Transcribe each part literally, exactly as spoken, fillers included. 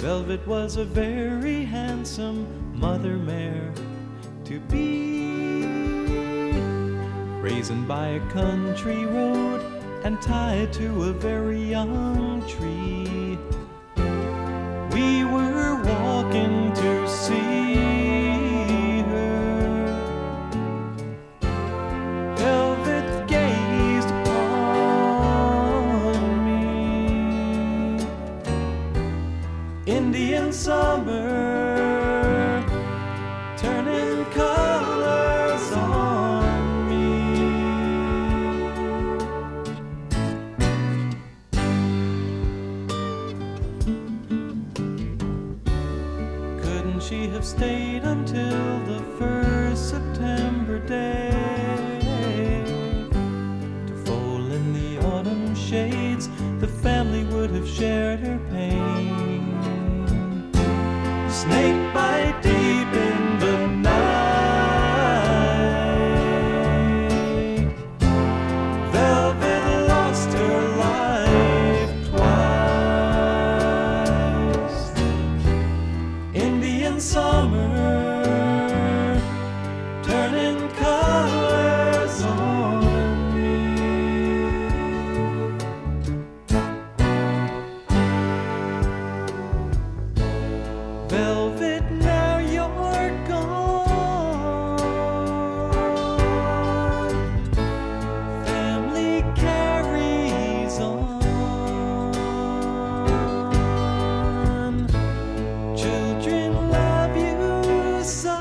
Velvet was a very handsome mother mare to be, raisin by a country road and tied to a very young tree. We were walking to see her. Velvet gazed upon me. Indian summer turning colors on me. Couldn't she have stayed until the first September day to fold in the autumn shades? The family would have shared her pain. Snake bite deep in the night. Velvet lost her life twice. Indian summer turning colors on me. Velvet, now you're gone. Family carries on. Children love you so.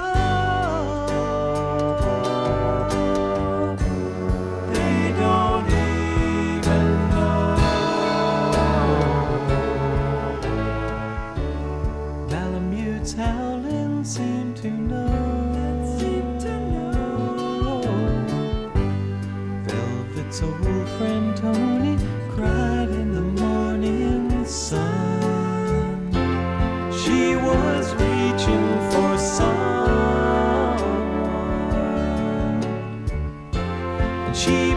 They don't even know. Malamutes howling seem to know. Velvet's old friend Tony cried in the morning sun. She was reaching for someone, and she